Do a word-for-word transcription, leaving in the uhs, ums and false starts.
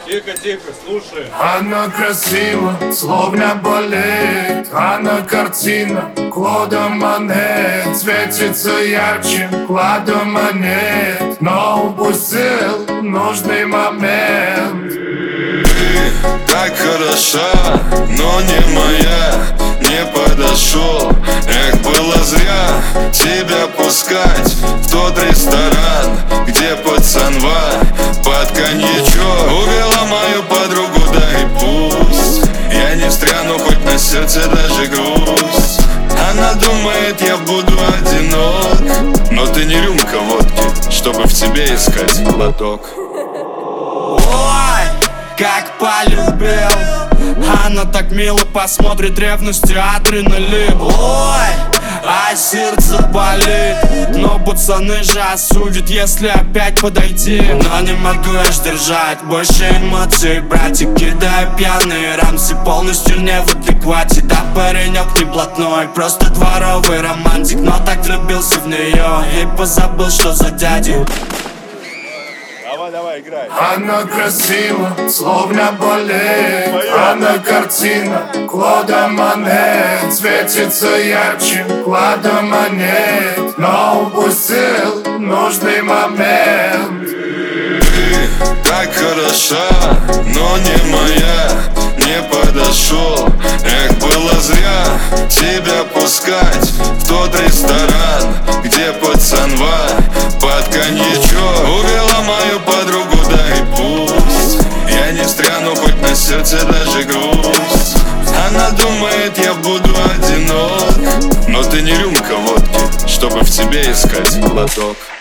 Тихо, тихо, слушай. Она красива, словно балет. Она картина Клода Моне. Светится ярче клада монет, но упустил нужный момент. Ты так хороша, но не моя. Не подошел, эх, было зря тебя пускать в тот ресторан, где пацанва под коньячок увела мою подругу, да и пусть я не встряну, хоть на сердце даже грусть. Она думает, я буду одинок, но ты не рюмка водки, чтобы в тебе искать глоток. Ой, как полюбил. Она так мило посмотрит, ревностью адреналин. Ой, а сердце болит. Но пацаны же осудят, если опять подойти. Но не могу я сдержать больше эмоций, братик. Кидаю пьяные рамсы, полностью не в адеквате. Да, паренек не блатной, просто дворовый романтик. Но так влюбился в нее и позабыл, что за дядю. Давай, давай, играй. Она красива, словно балет. Она картина Клода Моне. Светится ярче клада монет, но упустил нужный момент. Ты так хороша, но не моя. Не подошел, эх, было зря тебя пускать в тот ресторан, где пацанва под коньячок увела мою подругу, да и пусть я не встряну, хоть на сердце даже грусть. Она думает, я буду одинок, но ты не рюмка водки, чтобы в тебе искать глоток.